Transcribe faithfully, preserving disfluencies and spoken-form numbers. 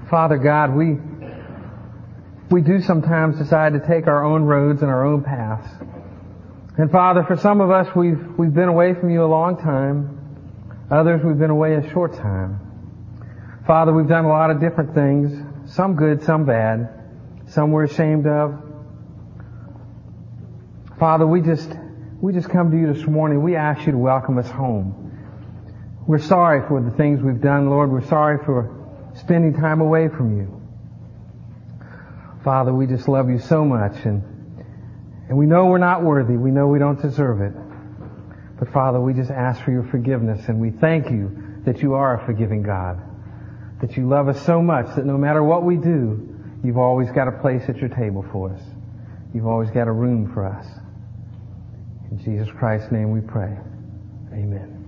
Father God, we we do sometimes decide to take our own roads and our own paths. And Father, for some of us, we've we've been away from you a long time. Others, we've been away a short time. Father, we've done a lot of different things, some good, some bad, some we're ashamed of. Father, we just we just come to you this morning. We ask you to welcome us home. We're sorry for the things we've done, Lord. We're sorry for spending time away from you. Father, we just love you so much, and and we know we're not worthy. We know we don't deserve it. But Father, we just ask for your forgiveness, and we thank you that you are a forgiving God, that you love us so much that no matter what we do, you've always got a place at your table for us. You've always got a room for us. In Jesus Christ's name we pray. Amen.